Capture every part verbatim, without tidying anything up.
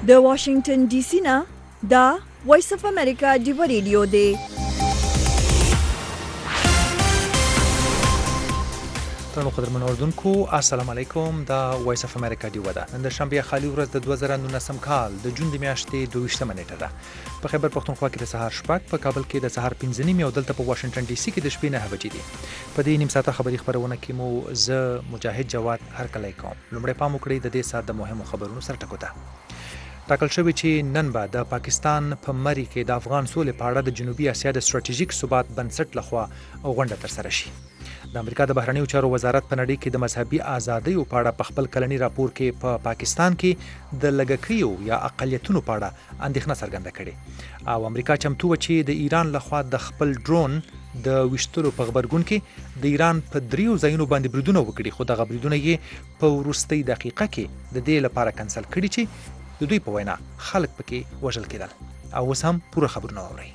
د واشنگټن ډي سي نه دا وایس اف امریکا ډیو ریډیو دی. ترنو قدرمن اردوونکو السلام علیکم. دا وایس اف امریکا ډیو ده. نن د شنبه خالي ورځ د دوه زره نولسم کال د جون د میاشتې دوه ویشتمه نیټه ده. په خیبر پښتونخوا کې د سهار شپږ، په کابل کې د سهار پنځه نیمې او دلته په واشنگټن ډي سي کې د شپې نهه بجې دي. په دې نیم ساعته خبري خبرونه کې مو زه مجاهد جواد هرکلی کوم. لومړی پام وکړئ د دې ساعت د مهمو خبرونو سره ټکو ته. ټاکل شوی چې نن به د پاکستان په مری کې د افغان سولې په اړه د جنوبي اسیا د ستراتیژیک ثبات بنسټ لخوا غونډه ترسره شي. د امریکا د بهرنیو چارو وزارت په نړۍ کې د مذهبي ازادیو په اړه په خپل کلنی راپور کې په پا پاکستان کې د لږکیو یا اقلیتونو په اړه اندېښنه څرګنده کړې او امریکا چمتو و چې د ایران لخوا د خپل ډرون د ویشتلو په غبرګون کې د ایران په دریو ځایونو باندې بریدونه وکړي، خو دغه بریدونه یې په وروستۍ دقیقه کې د دې لپاره کنسل کړي چې د دوی په وینا خلک پکې وژل کېدل. او اوس هم پوره خبرونه واورئ.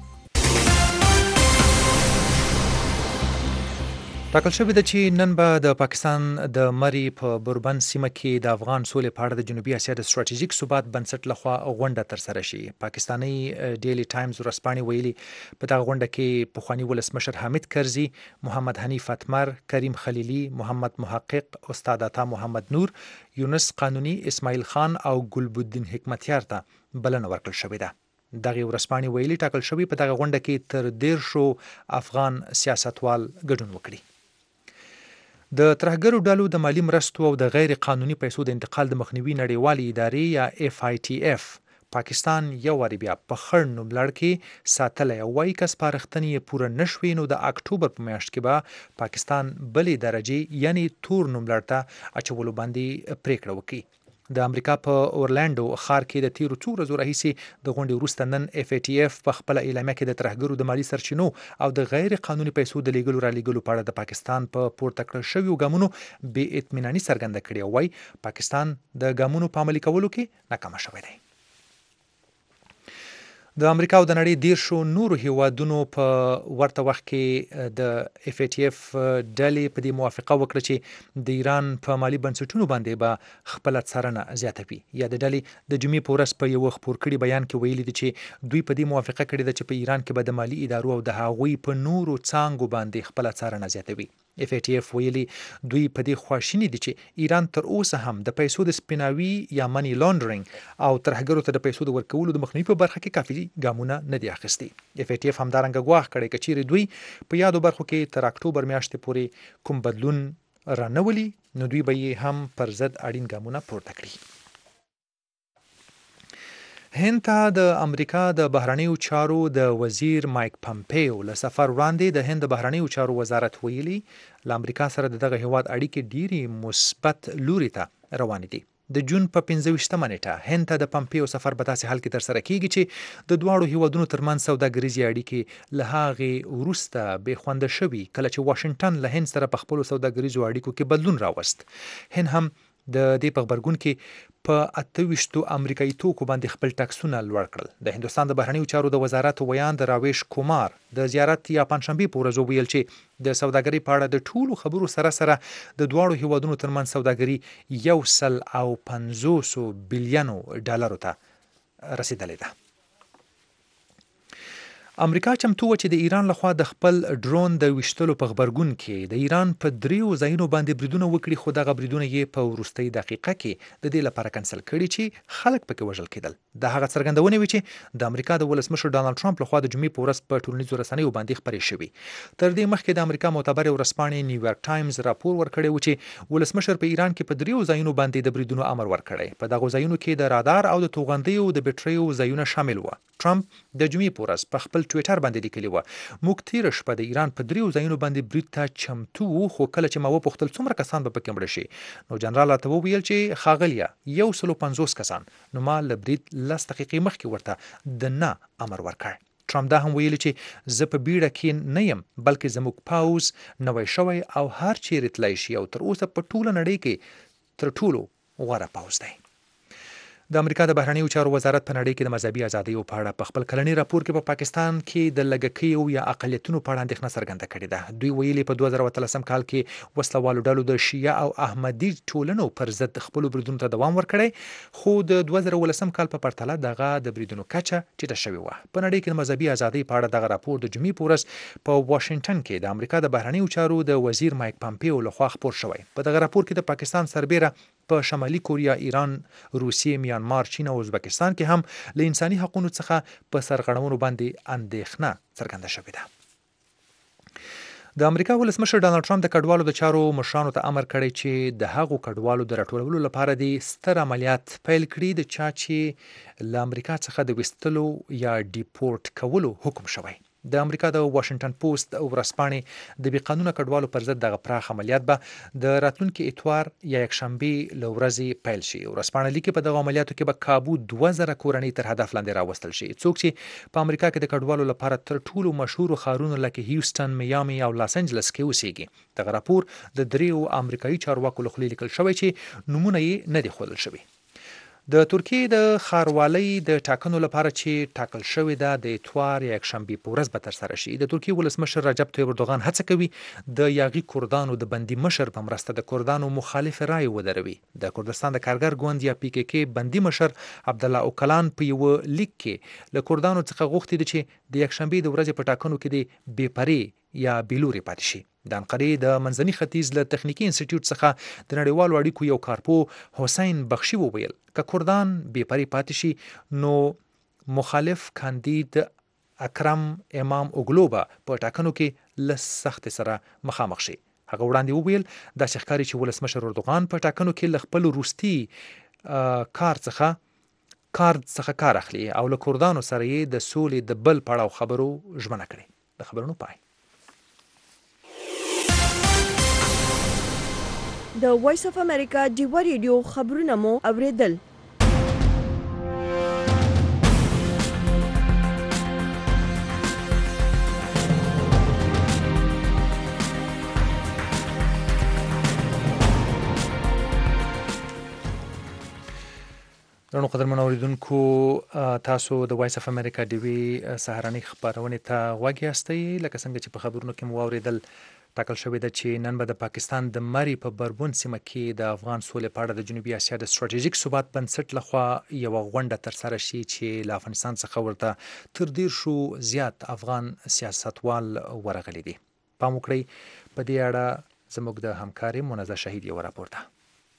ټاکل شوې ده چې نن به د پاکستان د مری په بربند سیمه کې د افغان سولې په اړه د جنوبي اسیا د ستراتیژیک ثبات بنسټ لخوا غونډه ترسره شي. پاکستاني ډیلی ټایمز ورځپاڼې ویلي په دغه غونډه کې پخواني ولسمشر حامد کرزي، محمد حنیف اتمر، کریم خلیلي، محمد محقق، استاد عطا محمد نور، یونس قانوني، اسماعیل خان او ګلبدین حکمتیار ته بلنه ورکړل شوې ده. دغه ورځپاڼې ویلي ټاکل شوی په دغه غونډه کې تر دیرشو افغان سیاستوال ګډون وکړي. د ترهګرو ډلو د مالی مرستو او د غیر قانوني پیسو د انتقال د مخنیوي نړیوالې ادارې یا اف آی ټي اف پاکستان یو واری بیا په خړ نوم لړ کې ساتلی او وایي که سپارښتنې یې پوره نشوې نو د اکتوبر په میاشت کې به پاکستان بلې درجې یعنی تور نوم لړ ته اچولو باندې پریکړه وکړي. د امریکا په اورلانډو ښار کې د تیرو څو ورځو راهیسې د غونډې وروسته نن اف ای ټي اف په خپله اعلامیه کې د ترهګرو د مالي سرچینو او د غیر قانوني پیسو د لیږلو رالیږلو په اړه د پاکستان په پورته کړل شویو ګامونو بې اطمیناني څرګنده کړې او وایي پاکستان د ګامونو په عملي کولو کې ناکامه شوی دی. د امریکا او د نړۍ دیرشو نورو هیوادونو په ورته وخت کې د اف ای ټي اف ډلې په دې موافقه وکړه چې د ایران په مالي بنسټونو باندې به خپله څارنه زیاتوي. یا د ډلې د جمعې په ورځ په یوه خپور کړي بیان کې ویلي دي چې دوی په دې موافقه کړې ده چې په ایران کې به د مالي ادارو او د هغوی په نورو څانګو باندې خپله څارنه زیاتوي. اف ای ټي اف ویلي دوی په دې خواشیني دي چې ایران تر اوسه هم د پیسو د سپیناوي یا منی لانډرینګ او ترهګرو ته د پیسو د ورکولو د مخنیوي په برخه کې کافي ګامونه نه دي اخیستي. اف ای ټي اف همدارنګه ګواښ کړی که چیرې دوی په یادو برخو کې تر اکتوبر میاشتې پورې کوم بدلون رانولي نو دوی به یې هم پر ضد اړین ګامونه پورته کړي. هند ته د امریکا د بهرنیو چارو د وزیر مایک پمپیو له سفر وړاندې د هند د بهرنیو چارو وزارت ویلي له امریکا سره د دغه هیواد اړیکې ډېرې مثبت لوري ته روانې دي. د جون په پنځه ویشتمه نیټه هند ته د پمپیو سفر په داسې حال کې ترسره کیږي چې د دواړو هیوادونو ترمنځ سوداګریزې اړیکې له هغې وروسته بې خونده شوي کله چې واشنګټن له هند سره په خپلو سوداګریزو اړیکو کې بدلون راوست. هند هم د دې په غبرګون کې په اته ویشتو امریکایي توکو باندې خپل ټکسونه لوړ کړل. د هندوستان د بهرنیو چارو د وزارت ویان د راویش کومار د زیارت یا پنځشنبې په ورځ ویل چې د سوداګرۍ په اړه د ټولو خبرو سره سره د دواړو هیوادونو ترمنځ سوداګري یو سل او پنځوسو بلیونو ډالرو ته رسیدلې ده. امریکا چمتو و چې د ایران لخوا د خپل ډرون د ویشتلو په غبرګون کې د ایران په دریو ځایونو باندې بریدونه وکړي، خو دغه بریدونه یې په وروستۍ دقیقه کې د دې لپاره کنسل کړي چې خلک پکې وژل کېدل. د هغه څرګندونې وي چې د امریکا د ولسمشر ډانلډ ټرمپ لخوا د جمعې په ورځ په ټولنیزو رسنیو باندې خپرې شوې. تر دې مخکې د امریکا معتبرې ورځپاڼې نیویارک ټایمز راپور ورکړی و چې ولسمشر په ایران کې په دریو ځایونو باندې د بریدونو امر ورکړی. په دغو ځایونو کې د رادار او د توغندیو د بټریو ځایونه شامل و. ټرمپ د جمعې په ورځ په خپل ټویټر باندې لیکلي و موږ تیره شپه د ایران په دریو ځایونو باندې برید ته چمتو وو، خو کله چې ما وپوښتل څومره کسان به پکې مړه شي نو جنرال راته وویل چې ښاغلیه یو سل او پنځوس کسان. نو ما له برید لس دقیقې مخکې ورته د نه امر ورکړ. ټرمپ دا هم ویلي چې زه په بیړه کې نه یم بلکې زموږ پاوز نوی شوی او هر چیرې تللی شي او تر اوسه په ټوله نړۍ کې تر ټولو غوره پاوز دی. د امریکا د بهرنیو چارو وزارت په نړۍ کې د مذهبي ازادیو په اړه په خپل کلني راپور کې په پا پاکستان کې د لږکیو یا اقلیتونو په اړه اندېښنه څرګنده کړې ده. دوی ویلي په دوه زره اتلسم کال کې وسلوالو ډلو د شیعه او احمدي ټولنو پر ضد خپل بریدونو ته دوام ورکړی، خو د دوه زره ولسم کال په پرتله دغه د بریدونو کچه ټیټه شوې وه. په نړۍ کې د مذهبي ازادۍ په اړه دغه راپور د جمعې په ورځ په واشنگټن کې د امریکا د بهرنیو چارو د وزیر مایک پامپیو لخوا خپور شوی. په دغه راپور کې د پاکستان سربیره په شمالي کوریا، ایران، روسیې، میانمار، چین او ازبکستان کې هم له انساني حقوقو څخه په سرغړونو باندې اندېښنه څرګنده شوې ده. د امریکا ولسمشر ډانلډ ټرمپ د کډوالو د چارو مشرانو ته امر کړی چې د هغو کډوالو د راټولولو لپاره د ستر عملیات پیل کړي د چا چې له امریکا څخه د ویستلو یا ډیپورټ کولو حکم شوی. د امریکا د واشنگټن پوسټ ورځپاڼې د بې قانونه کډوالو پر ضد دغه پراخ عملیات به د راتلونکي اتوار یا یکشنبې له ورځې پیل شي. ورځپاڼه لیکي په دغه عملیاتو کې به کابو دوه زره کورنۍ تر هدف لاندې راوستل شي. څوک چې په امریکا کې د کډوالو لپاره تر ټولو مشهورو ښارونو لکه هیوستن، میامي او لاس انجلس کې اوسېږي. دغه راپور د دریو امریکایي چارواکو له خولې لیکل شوی چې نومونه یې نه دي ښودل شوي. د ترکیې د ښاروالۍ د ټاکنو لپاره چې ټاکل شوې ده د اتوار یا یکشنبې په ورځ به ترسره شي. د ترکیې ولسمشر رجب طیب اردوغان هڅه کوي د یاغي کردانو د بندي مشر په مرسته د کردانو مخالف رای ودروي. د کردستان د کارګر ګوند یا پی کې کې بندي مشر عبدالله اوکلان په یو لیک کې له کردانو څخه غوښتي دي چې د یکشنبې د ورځې په ټاکنو کې د بې پرې یا بیلوري پاتې شي. د انقرې د منځني ختیځ له تخنیکي انسټیټیوټ څخه د نړیوالو اړیکو یو کارپو حسین بخشي وویل که کردان بې پرې پاتې شي نو مخالف کاندید اکرم امام اوګلو به په ټاکنو کې له سختۍ سره مخامخ شي. هغه وړاندې وویل داسې ښکاري چې ولسمشر اردوغان په ټاکنو کې له خپل وروستي کار څخه کار څخه کار اخلي او له کردانو سره یې د سولې د بل پړاو خبرو ژمنه کړې. د خبرونو پای. د وایس اف امریکا ډیوا ریډیو خبرونه مو اوریدل. درنو قدرمنو اوریدونکو، تاسو د وایس اف امریکا ډیوی سهارنۍ خبرونې ته غوږ یاستئ. لکه څنګه چې په خبرونو کې مو واوریدل ټاکل شوې ده چې نن به د پاکستان د مري په بربون سیمه کې د افغان سولې په اړه د جنوبي اسیا د ستراتیژیک ثبات بنسټ لخوا یوه غونډه ترسره شي چې له افغانستان څخه ورته تر دېرشو زیات افغان سیاستوال ورغلي دي. پام وکړئ په دې اړه زموږ د همکارې منزه شهید یو راپور ده.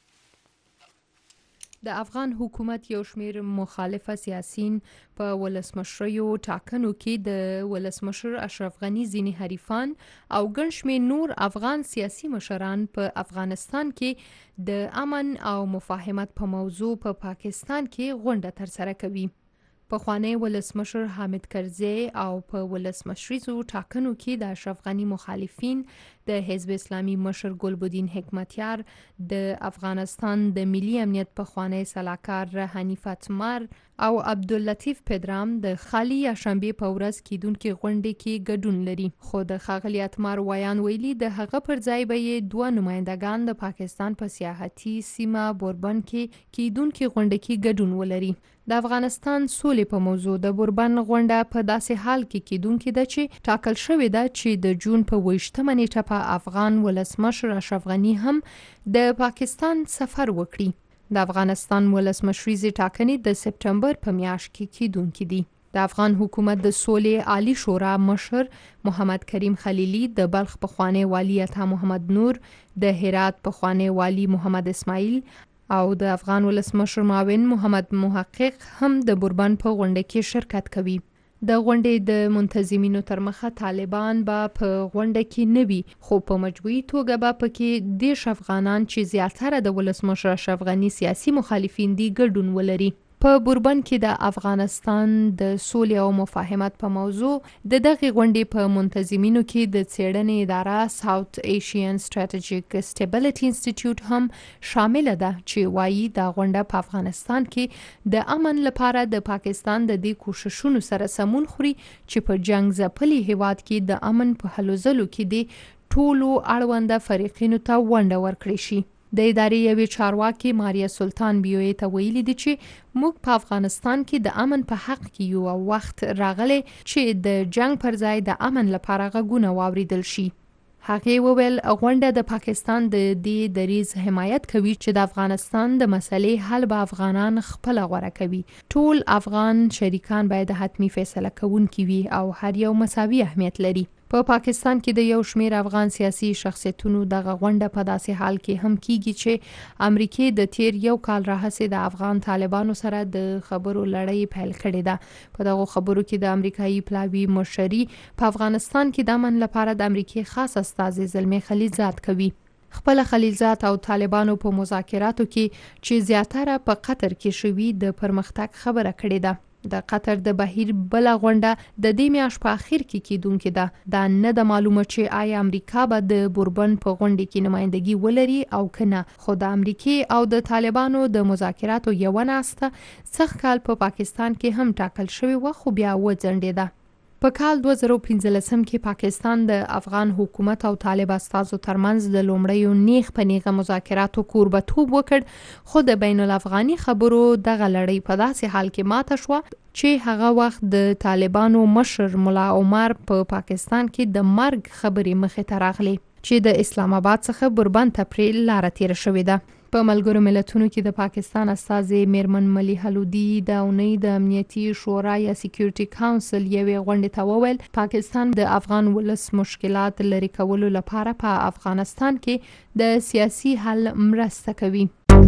د افغان حکومت یو شمیر مخالفه سیاسین په ولسمشریو ټاکنو کې د ولسمشر اشرف غنی ځینې حریفان او ګڼ شمیر نور افغان سیاسي مشران په افغانستان کې د امن او مفاهمت په موضوع په پا پاکستان کې غونډه ترسره کوي. پخوانی ولسمشر حامد کرزی او په ولسمشریزو ټاکنو کې د اشرف غنی مخالفین د حزب اسلامي مشر ګلبدین حکمتیار، د افغانستان د ملي امنیت پخوانی سلاکار حنیف اتمر او عبداللطیف پدرام د خالی یکشنبې په ورځ کیدونکې غونډې کې ګډون لري. خو د ښاغلي اتمر ویان ویلي د هغه پر ځای به یې دوه نمایندګان د پاکستان په سیاحتي سیمه بوربن کې کیدونکې غونډه کې ګډون ولري. د افغانستان سولې په موضوع د بوربن غونډه په داسې حال کې کیدونکې ده چې ټاکل شوې ده چې د جون په اوویشتمه نیټه په افغان ولسمشر اشرف غنی هم د پاکستان سفر وکړي. د افغانستان ولسمشریزې ټاکنې د سپټمبر په میاشت کې کیدونکې دي. د افغان حکومت د سولې عالی شورا مشر محمد کریم خلیلی، د بلخ پخوانی والی عطا محمد نور، د هرات پخوانی والی محمد اسماعیل او د افغان ولسمشر معاون محمد محقق هم د بوربن په غونډه کې شرکت کوي. د غونډې د منتظمینو تر مخه طالبان به په غونډه کې نه وي، خو په مجموعي توګه به پکې دېرش افغانان چې زیاتره د ولسمشر اشرف غني سیاسي مخالفین دي ګډون ولري. په بوربن کې د افغانستان د سولې او مفاهمت په موضوع د دغه غونډې په منتظمینو کې د څېړنې اداره ساوث ایشین ستراتیژیک سټیبلیټي انسټیټیوټ هم شامل ده چې وایي دا غونډه په افغانستان کې د امن لپاره د پاکستان د دې کوششونو سره سمون خوري چې په جنگ ځپلي هیواد کې د امن په هلو ځلو کې د ټولو اړونده فریقینو ته ونډه ورکړي شي. د ادارې یوې چارواکي ماریا سلطان بي او اي ته ویلي دي چې موږ په افغانستان کې د امن په حق کې یو او وخت راغلی چې د جنگ پر ځای د امن لپاره غږونه واوریدل شي. هغه وویل غونډه د پاکستان د دې دریز حمایت کوي چې د افغانستان د مسلې حل به افغانان خپل غوړه کوي. ټول افغان شریکان باید حتمی فیصله کوونکي وي او هر یو مساوي اهمیت لري. په پا پاکستان کې د یو شمیر افغان سیاسي شخصیتونو دغه غونډه په داسې حال کې هم کیږي چې امریکای د تیر یو کال راهیسې د افغان طالبانو سره د خبرو لړۍ پیل کړې ده. په دغه خبرو کې د امریکایي پلاوي مشري په افغانستان کې د امن لپاره د امریکای خاص استازي زلمي خلیلزاد کوي. خپل خلیلزاد او طالبانو په مذاکراتو کې چې زیاتره په قطر کې شوي د پرمختګ خبره کړې ده. د قطر د بهیر بل غونډه د دې میاشت په اخر کې کیدونکې ده. دا نه د معلومه چې آیا امریکا به د بوربن په غونډه کې نمائندګي ولري او کنه. خو د امریکای او د طالبانو د مذاکراتو یو ناسته سخت کال په پا پاکستان کې هم ټاکل شوی و خو بیا وځنډېده. په کال دوه زره پنځلسم کې پاکستان د افغان حکومت او طالب استازو ترمنځ د لومړیو نیغ په نیغه مذاکراتو کوربتوب وکړ خو د بین الافغاني خبرو دغه لړۍ په داسې حال کې ماته شوه چې هغه وخت د طالبانو مشر ملا عمر په پا پاکستان کې د مرګ خبرې مخې ته راغلي چې د اسلام آباد څخه بربند ته پرې لاره تیره شوې ده. په ملګرو ملتونو کې د پاکستان استازي میرمن ملي حلودي د اونۍ د امنیتي شورا یا سکیورټي کاونسل یوې غونډې ته وویل پاکستان د افغان ولس مشکلات لرې کولو لپاره په افغانستان کې د سیاسي حل مرسته کوي.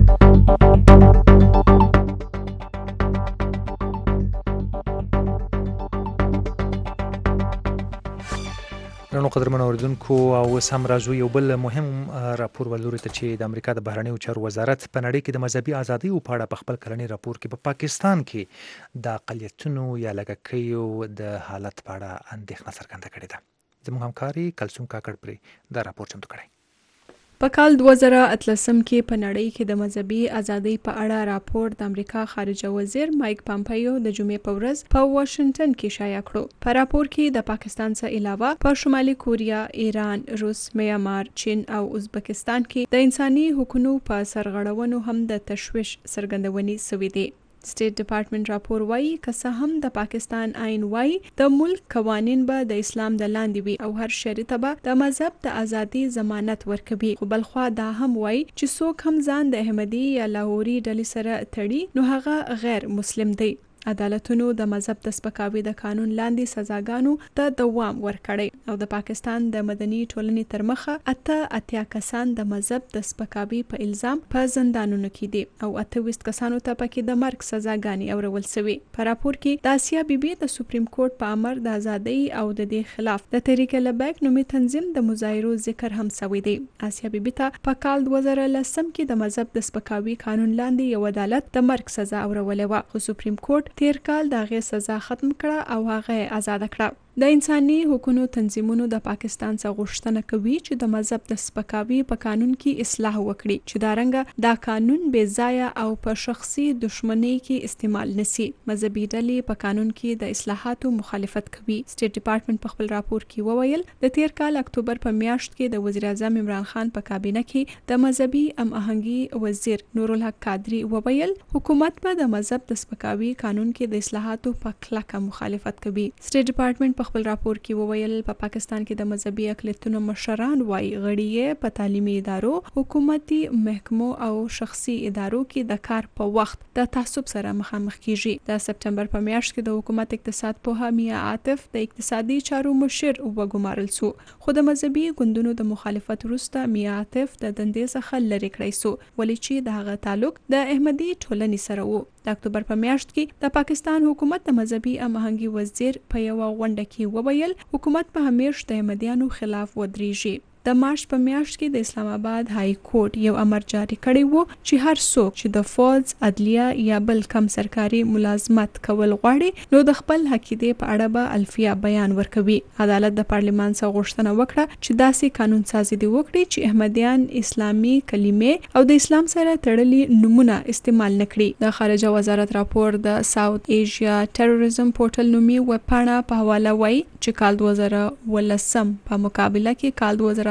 نو قدرمن اوریدونکو او سم راځو یو بل مهم راپور ولوري ته چې د امریکا د بهرنیو چارو وزارت په نړۍ کې د مذهبي ازادۍ په اړه په خپل کلنی راپور کې په پا پاکستان کې د اقلیتونو یا لږکیو د حالت په اړه اندېښنه څرګنده کړې ده. زموږ همکاري کلثوم کاکړ پرې دا راپور چمتو کړی. په کال دوه زره اتلسم کې په نړۍ کې د مذهبي ازادۍ په اړه راپور د امریکا خارجه وزیر مایک پامپیو د جمعې په ورځ په واشنگټن کې شایع کړو. په راپور کې د پاکستان څخه علاوه په شمالي کوریا، ایران، روس، میانمار، چین او ازبکستان کې د انساني حقوقو په سرغړونو هم د تشویش څرګندونې شوې دي. سټیټ ډپارټمنټ راپور وایي که څه هم د پاکستان آئین وایي د ملک قوانین به د اسلام د لاندې وي او هر شری ته به د مذهب د ازادۍ ضمانت ورکوي، خو بلخوا دا هم وایي چې څوک هم ځان د احمدي یا لاهوري ډلې سره تړي نو هغه غیر مسلم دی. عدالتونو د مذهب د سپکاوي د قانون لاندې سزاګانو ته دوام ورکړی او د پاکستان د مدني ټولنې تر مخه اته اتیا کسان د مذهب د سپکاوي په الزام په زندانونو کې دي او اته ویشت کسانو ته پکې د مرګ سزاګانې اورول شوې. په راپور کې د آسیا بیبي د سپریم کورټ په امر د ازادۍ او د دې خلاف د تحریک لبیک نومي تنظیم د مظاهرو ذکر هم شوی دی. آسیا بیبي ته په کال دوه زره لسم کې د مذهب د سپکاوي قانون لاندې یو عدالت د مرګ سزا اورولې وه، خو سپریم کورټ تیر کال د هغې سزا ختم کړه او هغه آزاد کړه. د انساني حقوقو تنظیمونو د پاکستان څخه غوښتنه کوي چې د مذهب د سپکاوي په قانون کې اصلاح وکړي چې دا رنګه دا قانون بې ځایه او په شخصي دښمنۍ کې استعمال نشي. مذهبي ډلې په قانون کې د اصلاحاتو مخالفت کوي. سټیټ ډپارټمنټ په خپل راپور کې وویل د تیر کال اکتوبر په میاشت کې د وزیر اعظم عمران خان په کابینه کې د مذهبي ام آهنګي وزیر نورالحق قادری وویل حکومت به د مذهب د سپکاوي قانون کې د اصلاحاتو په کلکه مخالفت کوي. سټیټ ډپارټمنټ په خپل راپور کې وویل په پاکستان کې د مذهبي اقلیتونو مشران وایي غړي په تعلیمي ادارو، حکومتي محکمو او شخصي ادارو کې د کار په وخت د تعصب سره مخامخ کیږي. د سپټمبر په میاشت کې د حکومت اقتصاد پوها میا عاطف د اقتصادي چارو مشر وګمارل شو، خو د مذهبي ګوندونو د مخالفت وروسته میا عاطف د دندې څخه لرې کړی شو ولې چې د هغه تعلق د احمدي ټولنې سره و. د اکتوبر په میاشت کې د پاکستان حکومت د مذهبي ام آهنګي وزیر په یو غونډه کې وویل حکومت په همیش د احمدیانو خلاف ودرېږي. د مارچ په میاشت کې د اسلام آباد های کورټ یو امر جاری کړی وو چې هر څوک چې د فوج، عدلیه یا بل کم سرکاري ملازمت کول غواړي نو د خپل حقیقت په اړه به الفیا بیان ورکوي. عدالت د پارلمان څخه غوښتنه وکړه چې داسې قانون سازي دی وکړي چې احمدیان اسلامي کلمې او د اسلام سره تړلي نمونه استعمال نکړي. د خارجه وزارت راپور د ساوث ایشیا ټیرریزم پورټل نومي ویب پاڼه په حواله وایي چې کال دوه زره ولسم په مقابله کې کال دوه زره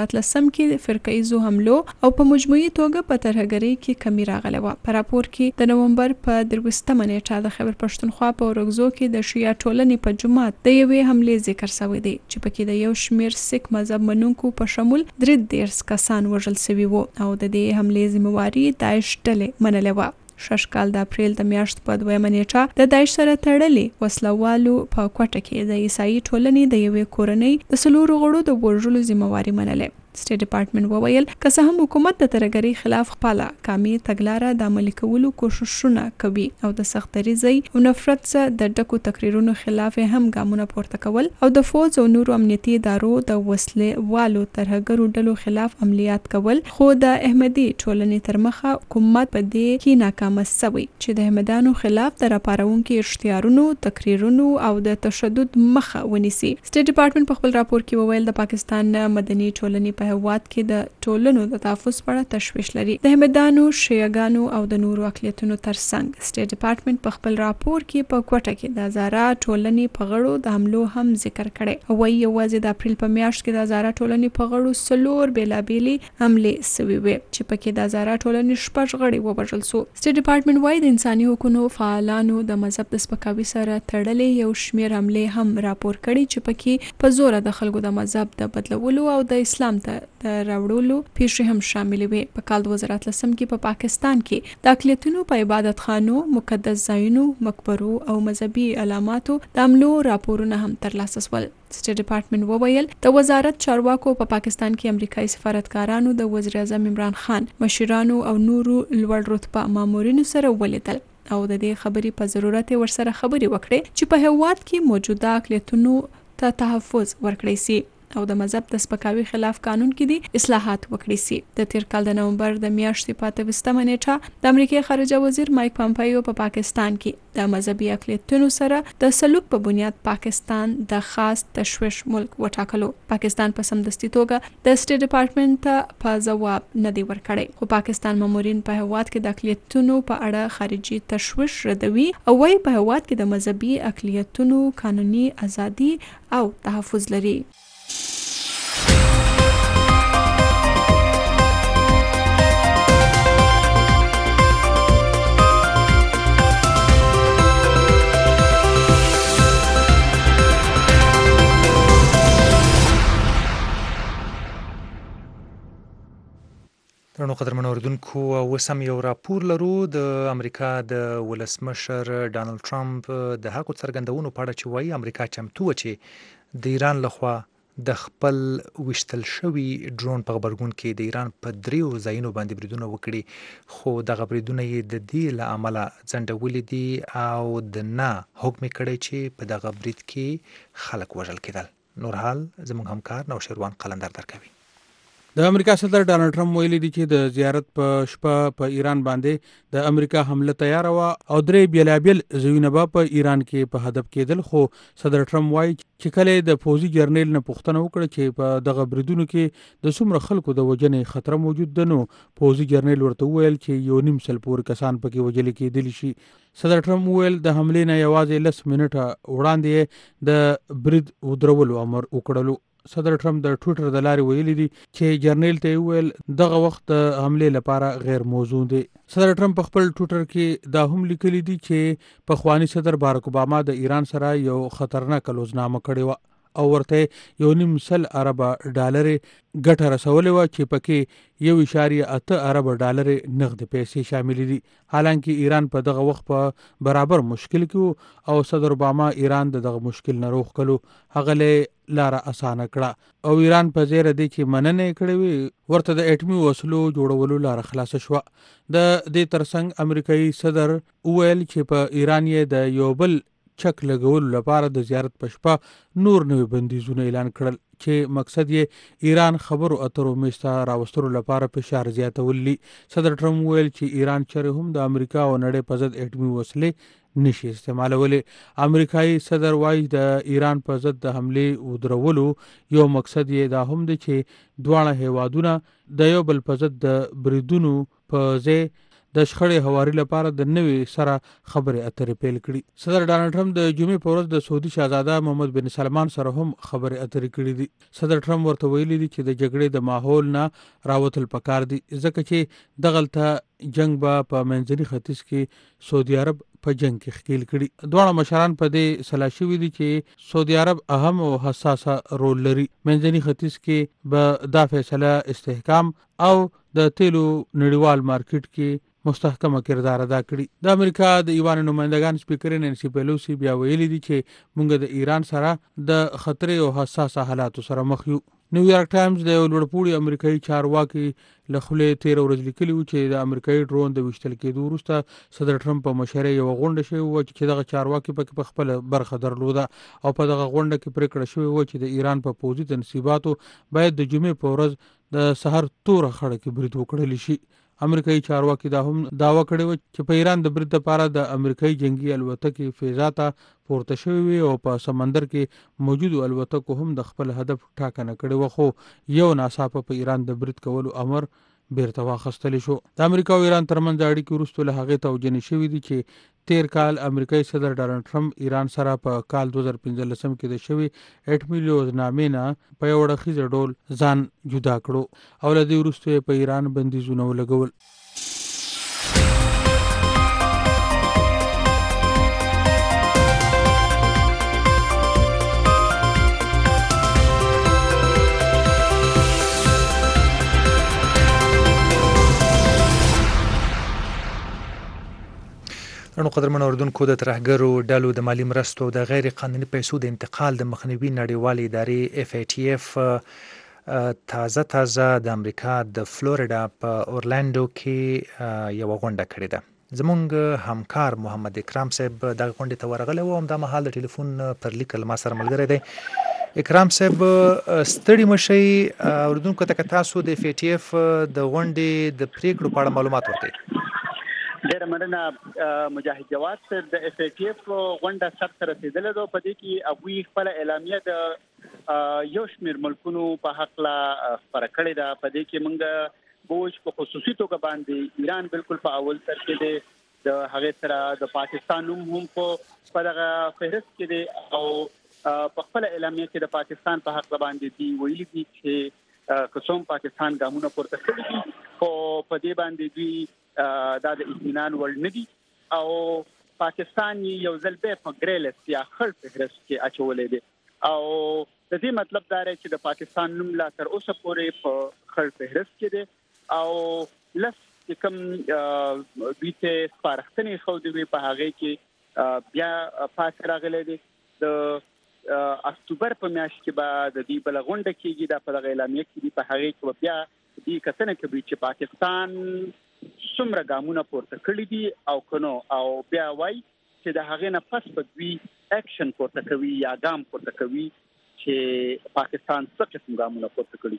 زره اتلسم کې فرقیزو حملو او په مجموعي توګه په ترهګرۍ کې کمی راغله و. په راپور کې د نومبر په درویشتمه نیټه د خیبر پښتونخوا په اورګزو کې د شیعه ټولنې په جومات د یوې حملې ذکر شوی دی چې پکې د یو شمیر سیک مذهب منونکو په شمول درې دېرش کسان وژل شوي وو او د دې حملې ذمہواري داعش ډلې منلې وه. شش کال د اپریل د میاشت په دویمه نیټه د داعش سره تړلې وسلوالو په کوټه کې د عیسائی ټولنې د یوې کورنۍ د څلورو غړو د وژلو ذمہواري منلې. سټیټ ډپارټمنټ وویل که څه هم حکومت د ترهګرۍ خلاف خپله قامي تګلاره د عملي کولو کوښښونه کوي او د سخت دریځۍ او نفرت څخه د ډکو تقریرونو خلاف هم ګامونه پورته کول او د فوج او نورو امنیتي ادارو د وسلې والو ترهګرو ډلو خلاف عملیات کول، خو د احمدي ټولنې تر مخه حکومت په دې کې ناکامه شوی چې د احمدانو خلاف د راپارونکو اشتهارونو، تقریرونو او د تشدد مخه ونیسي. سټیټ ډپارټمنټ په خپل راپور کې وویل د پاکستان مدني ټولنې په هواد کې د ټولنو د تحفظ په اړه تشویش لري. د احمدانو، شیعاګانو او د نورو اقلیتونو ترڅنګ سټیټ ډپارټمنټ په خپل راپور کې په کوټه کې د هزاره ټولنې په غړو د حملو هم ذکر کړی. وایي یوازې د اپریل په میاشت کې د هزاره ټولنې په غړو څلور بېلابېلې حملې سوي وې چې پکې د هزاره ټولنې شپږ غړي ووژل سو. سټیټ ډپارټمنټ وایي د انساني حقوقو فعالانو د مذهب د سپکاوي سره تړلې یو شمېر حملې هم راپور کړي چې پکې په زوره د خلکو د مذهب د بدلولو او د اسلام ته د راوړلو پیښې هم شاملې وې. په کال دوه زره اتلسم کې په پاکستان کې د اقلیتونو په عبادت خانو، مقدس ځایونو، مقبرو او مذهبي علاماتو د حملو راپورونه هم ترلاسه شول. سټیټ ډپارټمنټ وویل د وزارت چارواکو په پاکستان کې امریکایي سفارتکارانو د وزیر اعظم عمران خان، مشرانو او نورو لوړ رتبه مامورینو سره ولیدل او د دې خبرې په ضرورت ورسره خبرې وکړي چې په هیواد کې موجوده اقلیتونو ته تحفظ ورکړی سي او د مذهب د سپکاوي خلاف قانون کې دي اصلاحات وکړي سي. د تیر کال د نومبر د میاشتې په اته ویشتمه نیټه د امریکای خارجه وزیر مایک پامپایو په پا پاکستان کې د مذهبي اقلیتونو سره د سلوک په بنیاد پاکستان د خاص تشویش ملک وټاکلو. پاکستان په سمدستي توګه د سټیټ ډپارټمنټ ته په ځواب نه دی ورکړی، خو پاکستان مامورین په هیواد کې د اقلیتونو په اړه خارجي تشویش ردوي او وايي په هیواد کې د مذهبي اقلیتونو قانوني ازادي او تحفظ لري. درنو قدرمنو اوریدونکو، اوس هم یو راپور لرو د امریکا د ولسمشر ډانلډ ټرمپ د هغو څرګندونو په اړه چې وایي امریکا چمتو وه چې د ایران لخوا د خپل ویشتل شوي ډرون په غبرګون کې د ایران په دریو ځایونو باندې بریدونه وکړي، خو دغه بریدونه یې د دې له امله ځنډولي دي او د نه حکم یې کړی چې په دغه برید کې خلک وژل کېدل. نور حال زموږ همکار نوشیروان قلندر درکوي. د امریکا صدر ډانلډ ټرمپ ویلي دي چې د زیارت په شپه په ایران باندې د امریکا حمله تیار و او درې بیلابیل ځایونه به په ایران کې په هدف کېدل. خو صدر ټرمپ وایي چې کله د فوزي جرنیل نه پوښتنه وکړه چې په دغه بریدونو کې د څومره خلکو د وژنې خطر موجود ده، نو فوزي جرنیل ورته وویل چې یو نیم سل پورې کسان پکې وژل کېدلی شي. صدر ټرمپ وویل د حملې نه یوازې لس منټه وړاندې د برید ودرولو امر وکړلو. صدر ټرمپ د ټویټر د لارې ویلي دي چې جرنیل ته ویل دغه وخت د حملې لپاره غیر موزون دی. صدر ټرمپ په خپل ټویټر کې دا هم لیکلي دي چې پخوانی صدر بارک اوباما د ایران سره یو خطرناک لوزنامه کړې وه او ورته یو نیم سل ارب ډالرې ګټه رسولې وه چې پکې یو اشاریه اته ارب ډالرې نغد پیسې شاملې دي. حالانکه ایران په دغه وخت په برابر مشکل کې او صدر اوباما ایران د دغه مشکل نه روغ کلو، هغه له لاره اسانه کړه او ایران په زیر دی چې مننه کړې وي ورته د اټمي وسلو جوړولو لاره خلاص شوه. د دې ترڅنګ امریکایي صدر وویل چې په ایران یې د یو بل چک لګولو لپاره د زیارت په شپه نور نوي بندیزونه اعلان کړل چې مقصد یې ایران خبرو اترو میسته راوستلو لپاره فشار زیاتول دي. صدر ټرمپ ویل چې ایران چرې هم د امریکا او نړۍ په ضد اټمي وسلې نشي استعمالولی. امریکایي صدر وایي د ایران په ضد د حملې ودرولو یو مقصد یې دا هم دی چې دواړه هیوادونه د یو بل په ضد د بریدونو په ځای د شخړې هواري لپاره د نوې سره خبرې اترې پیل کړي. صدر ډانلډ ټرمپ د جمعې په ورځ د سعودي شاهزاده محمد بن سلمان سره هم خبرې اترې کړې دي. صدر ټرمپ ورته ویلي دي چې د جګړې د ماحول نه راوتل پکار دي ځکه چې دغلته جنگ به په منځني ختیځ کې سعودي عرب په جنگ کې ښکیل کړي. دواړه مشران په دې سلا شوي دي چې سعودي عرب اهم او حساسه رول لري. منځني ختیځ کې به دا فیصله استحکام او د تیلو نړیوال مارکیټ کې مستحکمه کردار ادا کړي. د امریکا د ایوان نمائندگان سپیکر نانسی پیلوسی بیا ویلي دي چې موږ د ایران سره د خطرې او حساسه حالاتو سره مخ یو. نیویارک ټایمز د یو لوړپوړي امریکایي چارواکي له خولې تېره ورځ لیکلي وو چې د امریکایي ډرون د ویشتل کېدو وروسته صدر ټرمپ په مشرۍ یوه غونډه شوې وه چې دغه چارواکي پکې په خپله برخه درلوده او په دغه غونډه کې پرېکړه شوې وه چې د ایران په پوځي تنصیباتو باید د جمعې په ورځ د سحر توره خړه کې برید وکړلی شي. امریکایي چارواکي دا هم داوا کړې وه چې په ایران د برید لپاره د امریکایي جنگي الوتکې فضا ته پورته شوې وي او په سمندر کې موجودو الوتکو هم د خپل هدف ټاکنه کړې وه، خو یو ناڅاپه په ایران د برید کولو امر بیرته واخیستلی شو. د امریکا او ایران ترمنځ اړیکې وروسته له هغې توجیه شوي دي چې تیر کال امریکایي صدر ډانلډ ټرمپ ایران سره په کال دوه زره پنځلسم کې د شوې اټمي لوزنامې نه په یو اړخیزه ډول ځان جدا کړو او له دې وروسته یې په ایران بندیزونه ولګول. نو قدرمن اردوونکو د ترهګرو ډلو د مالی مرستو د غیر قانوني پیسو د انتقال د مخنیوي نړیوالې ادارې اف ای ټي اف تازه تازه د امریکا د فلوریډا په اورلانډو کې یوه غونډه کړې ده. زمونږ همکار محمد اکرام صاحب دغه غونډې ته ورغلی و او همدا مهال د ټلیفون پر لیک له ما سره ملګری دی. اکرام صاحب ستړي مشئ، اردوونکو ته که تاسو د اف ای ټي اف د غونډې د پریکړو په اړه معلومات ورکړئ. ډېره مننه مجاهد جواد صاحب. د اف ای ټي اف غونډه سر ته رسېدلې ده. په دې کې هغوی خپله اعلامیه د یو شمېر ملکونو په هکله خپره کړې ده. په دې کې موږ بوج په خصوصي توګه باندې ایران بالکل په اول سر کې دی، د هغې سره د پاکستان نوم هم په دغه فهرست کې دی او په خپله اعلامیه کې د پاکستان په هکله باندې دوی ویلي دي چې که څوم پاکستان ګامونه پورته کړي دي خو په دې باندې دوی دا د اطمینان وړ نه دي او پاکستان یو ځل بیا په ګری لیست یا خړ فهرست کې اچولی دی او د دې مطلب دا دی چې د پاکستان نوم لا تر اوسه پورې په خړ فهرست کې دی او لس چې کوم دوی ته سپارښتنې ښودې وې په هغې کې بیا پاس راغلی دی. د اکتوبر په میاشت کې به د دې بله غونډه کېږي، دا په دغه اعلامیه کې دي، په هغې کې به بیا دې کتنه کوي چې پاکستان څومره ګامونه پورته کړي دي او که نو، او بیا وایي چې د هغې نه پس به دوی اکشن پورته کوي یا ګام پورته کوي چې پاکستان څه قسم ګامونه پورته کړي.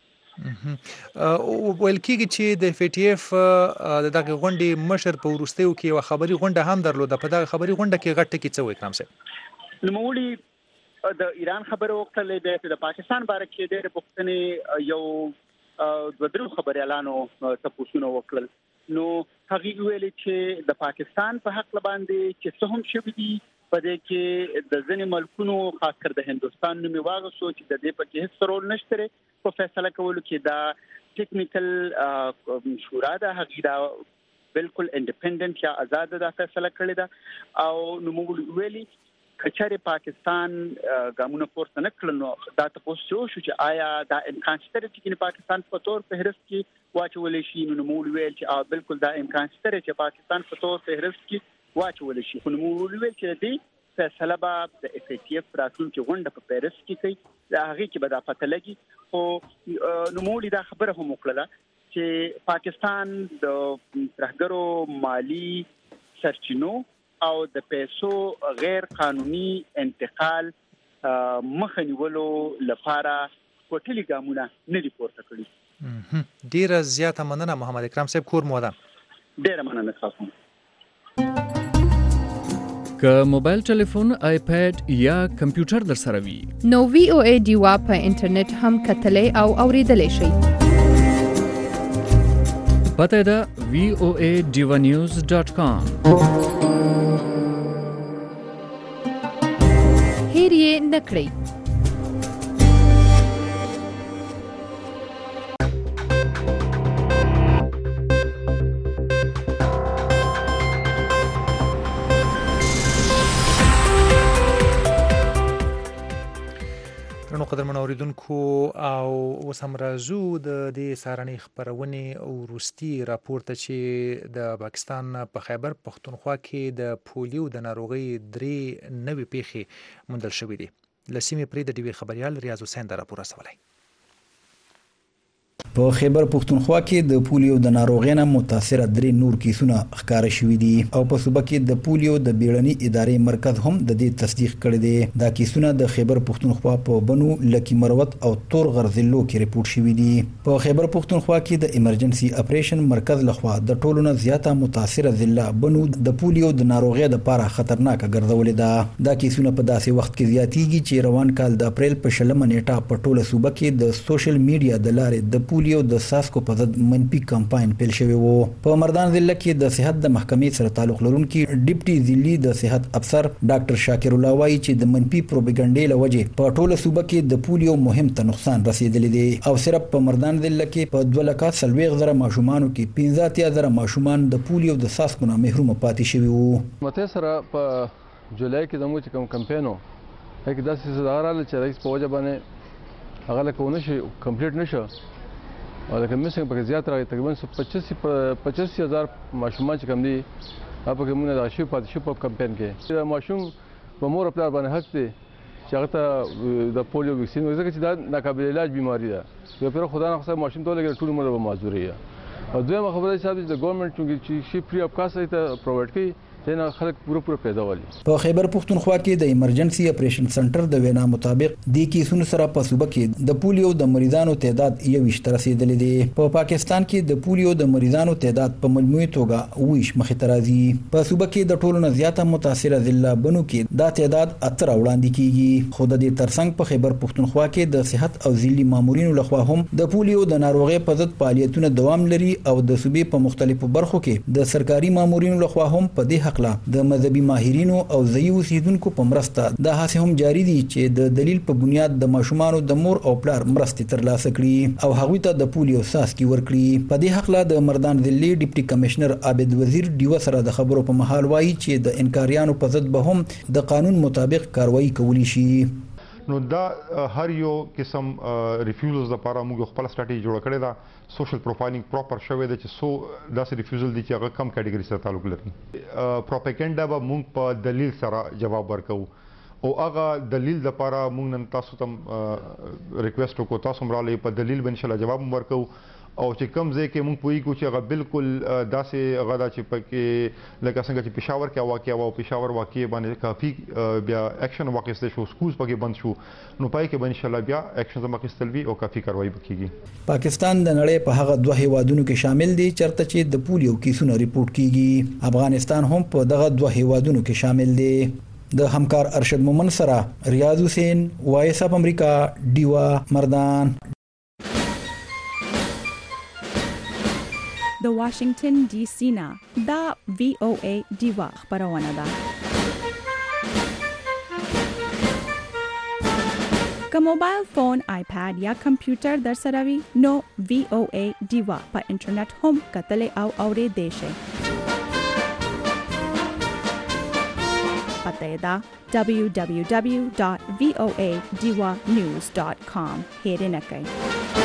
ویل کېږي چې د اف ای ټي اف د دغه غونډې مشر په وروستیو کې یوه خبري غونډه هم درلوده. په دغه خبري غونډه کې غټ ټکي څه وایي اکرام صاحب؟ نوموړي د ایران خبره وکړلې ده چې د پاکستان باره کې ډېرې پوښتنې یو دوه درو خبریالانو تپوسونه وکړل. نو هغې ویلي چې د پاکستان په حق باندې چې څه هم شوي دي په دې کې د ځینې ملکونو خاص کر د هندوستان نوم یې واغوستو چې د دې په کې هېڅ رول نشته دی په فیصله کولو کې. دا ټیکنیکل شورا ده، هغې دا بالکل انډیپینډنټ یا آزاده دا فیصله کړې ده او نوموړي ویلي که چېرې پاکستان ګامونه پورته نه کړل نو دا تپوس شو چې آیا دا امکان شته دی چې پاکستان په تور فهرست کې واچولی شي؟ نو نوموړي ویل چې بالکل دا امکان شته دی چې پاکستان په تور فهرست کې واچولی شي. خو نوموړي ویل چې د دې فیصله به د اف ای ټي اف راتلونکې غونډه په پیرس کې کوي، د هغې کې به دا پته لګي. خو نوموړي دا خبره هم وکړله چې پاکستان د ترهګرو مالي سرچینو او د پیسو غیر قانوني انتقال مخه نیولو لپاره کوټلي ګامونه نه دي پورته کړي. ډیره زیاته مننه محمد اکرام صاحب، کور مو ودان. ډیره مننه تاسو. که موبایل ټلیفون، آیپیډ یا کمپیوټر در سره وي نو وی او ای ډیوا په انټرنیټ هم کتلی او اوریدلی شئ. پته ده وی او ای ډیوا نیوز ډاٹ کام. هیر یې نکړئ. نو قدرمن اوریدونکو او اوس هم راځو د دې سارنې خبرونې او وروستي راپور ته چې د پاکستان په خیبر پښتونخوا کې د پولیو د ناروغۍ درې نوې پیښې موندل شوې دي. له سیمې پرې د ډیوې خبریال ریاض حسین دا راپور رسولی. په خیبر پښتونخوا کې د پولیو د ناروغۍ نه متاثره درې نور کیسونه ښکاره شوي دي او په صوبه کې د پولیو د بیړني ادارې مرکز هم د دې تصدیق کړی دی. دا کیسونه د خیبر پښتونخوا په بنو لکی مروت او تور غرزلو کې ریپورت شوي دي. په خیبر پښتونخوا کې د ایمرجنسي اپریشن مرکز لخوا د ټولو نه زیاته متاثره ضلع بنو د پولیو د ناروغۍ لپاره خطرناک ګرځولې ده. دا کیسونه په داسې وخت کې زیاتېږي چې روان کال د اپریل په شلمه نیټه په ټوله صوبه کې د سوشل میډیا د لارې د پولیو د ساسکو په ضد منفي کمپاین پیل شوی وو. په مردان ضلع کې د صحت د محکمې سره تعلق لرونکي ډیپټي ضلعي د صحت افسر ډاکټر شاکر الله وایي چې د منفي پروپاګاندا لوجه په ټوله صوبه کې د پولیو مهم ته نقصان رسیدلی دی او صرف په مردان ضلع کې په دوه لکه سلويغ زره ماشومانو کې پنځه اتیا زره ماشومان د پولیو د ساسکو نه محروم پاتې شوي وو. مته سره په جولای کې زموږ کوم کمپاینو هغه داسې زړه چې رئیس په وجه باندې هغه لکونه شي کمپلیټ نشو او لکه میسنګ په زیات راغی تقریبا پچاس هزار ماشومان چې کم دي هغه په کومه د شي پاتې شو په کمپاین کې دا ماشوم په مور خپل باندې حق دی چې هغه ته د پولیو ویکسین ورکړي چې دا ناقابل علاج بیماری ده. یو پر خدای نه خصه ماشوم ته لګي ټول عمر به معذوري ده. او دویمه خبره چې د ګورنمنت چې شي فری اف کاست ته پرووایډ کړي دنه خلک پوره پوره پیدا ولي. په خیبر پښتونخوا کې د ایمرجنسي اپریشن سنټر د وینا مطابق د کیسونو سره په صوبه کې د پولیو د مریضانو تعداد یو ویشت رسیدلی دی. په پاکستان کې د پولیو د مریضانو تعداد په مجموعي توګه ویش مخې ته راځي. په صوبه کې د ټولو نه زیاته متاثره ضلع بنو کې دا تعداد اتر وړاندې کیږي. خو د دې ترڅنګ په خیبر پښتونخوا کې د صحت او ضلعي مامورینو لخوا هم د پولیو د ناروغۍ په ضد فعالیتونه دوام لري او د صوبې په مختلفو برخو کې د سرکاري مامورینو لخوا هم په دې حق د مذهبي ماهرینو او ځایي اوسیدونکو په مرسته دا هڅې هم جاری دي چې د دلیل په بنیاد د ماشومانو د مور او پلار مرستې ترلاسه کړي او هغوی ته د پولیو ساسکي ورکړي. په دې حق لا د مردان ضلعي ډیپټي کمشنر عابد وزیر ډیو سره د خبرو په مهال وایي چې د انکاریانو په ضد به هم د قانون مطابق کاروایی کولی شي. نو دا هر یو قسم ریفیوزلز لپاره موږ خپل سټریټجی جوړ کړی دا سوشل پروفایلینګ پراپر شوی دی چې سو داسې ریفیوزل دي چې هغه کم کټګوري سره تعلق لري. پروپاګاندا به موږ په دلیل سره جواب ورکو او هغه دلیل لپاره موږ نن تاسو ته ریکوست وکړو تاسو مرالې په دلیل به ان شاء الله جواب ورکو او چې کم ځای کې موږ پوي کو چې هغه بالکل داسې غدا چې پکې لکه څنګه چې پېښور کې واقعیا او پېښور واقعي باندې کافي بیا اکشن واقعسته شو سکولز پکې بند شو نو پای کې به ان شاء الله بیا اکشن زموږ وي او کافي کاروایی وکړي. پاکستان د نړۍ په هغه دوه هیوادونو کې شامل دی چرته چې د پولیو کیسونه ریپورت کیږي. افغانستان هم په دغه دوه هیوادونو کې شامل دی. د همکار ارشد مومن سره ریاض حسین وایس اف امریکا ډیوا مردان. د واشنگټن ډي سي نه دا وی او ای ډیوا خبرونه ده. که موبایل فون، آیپاد یا کمپیوټر در سره وي نو وی او ای ډیوا په انټرنیټ هم کتلې او اورېدې شئ. پته دا دبلیو دبلیو دبلیو ډاٹ وی او ای ډیوا نیوز ډاٹ کام هیره نه کوي.